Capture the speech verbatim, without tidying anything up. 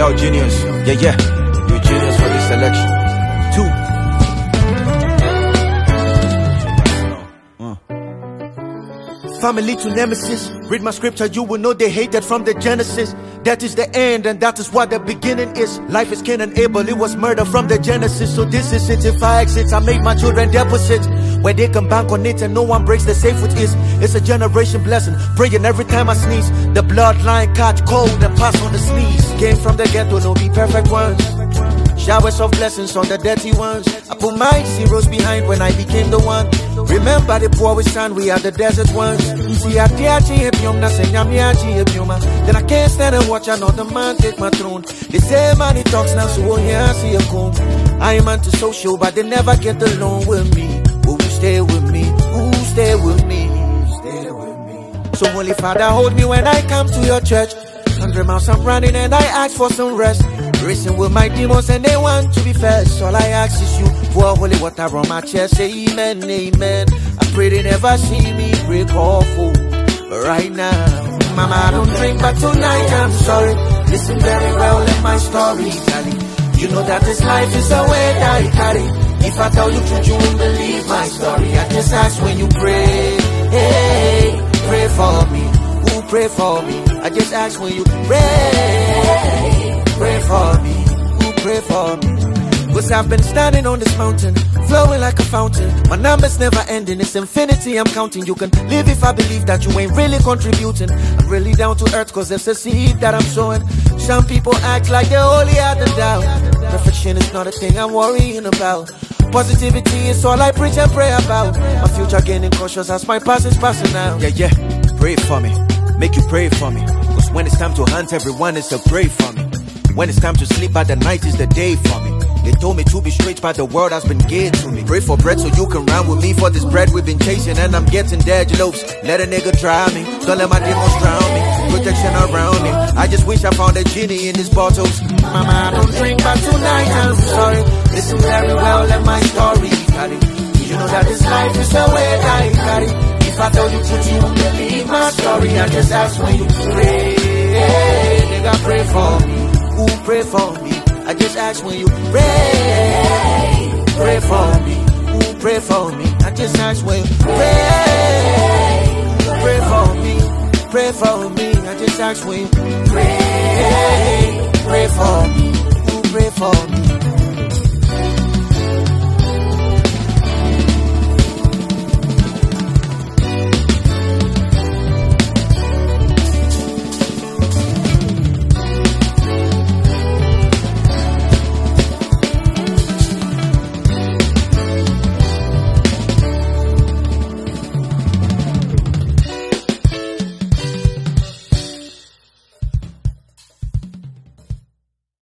out, genius. Yeah, yeah. You're genius for this selection. Two. Family to nemesis. Read my scripture, you will know they hated from the Genesis. That is the end, and that is what the beginning is. Life is Cain and Abel, it was murder from the Genesis. So this is it, if I exit, I make my children deposits where they can bank on it and no one breaks the safe with ease. It's a generation blessing, praying every time I sneeze. The bloodline catch cold and pass on the sneeze. Came from the ghetto, no be perfect ones. Showers of blessings on the dirty ones. I put my zeros behind when I became the one. Remember the poor we stand, we are the desert ones. See, I dare then I can't stand and watch another man take my throne. They say money talks now, so here I see a comb. I am anti-social, but they never get along with me. Who stay with me? Who stay with me? Stay with me. So Holy Father, hold me when I come to your church. Hundred miles I'm running and I ask for some rest. Racing with my demons and they want to be first. All I ask is you pour holy water on my chest. Say amen, amen. I pray they never see me break off. But right now, Mama, I don't drink, but tonight I'm sorry. Listen very well in my story, Daddy. You know that this life is a way that I carry. If I tell you truth, you won't believe my story. I just ask when you pray. Hey, pray for me. Who pray for me? I just ask when you pray. Pray for me. Who pray for me? Cause I've been standing on this mountain, flowing like a fountain. My numbers never ending, it's infinity I'm counting. You can live if I believe that you ain't really contributing. I'm really down to earth cause there's a seed that I'm sowing. Some people act like they're holier than thou. Perfection is not a thing I'm worrying about. Positivity is all I preach and pray about. My future gaining cautious as my past is passing out. Yeah, yeah, pray for me, make you pray for me. Cause when it's time to hunt everyone, it's a pray for me. When it's time to sleep at the night is the day for me. They told me to be straight, but the world has been gay to me. Pray for bread so you can run with me. For this bread we've been chasing and I'm getting dead lopes. Let a nigga try me, don't let my demons drown me. Protection around me, I just wish I found a genie in these bottles. Mama, I don't drink, but tonight I'm sorry. Listen very well in my story, Daddy. You know that this life is the way that I carry. If I tell you truth, you won't believe my story. I just ask when you pray. Hey, nigga, pray for me. Who pray for me? I just ask when you pray. Pray for me. Who pray for me? I just ask when you pray. Pray for me. Pray for me. I just ask when you pray. Pray for me. Who pray for me?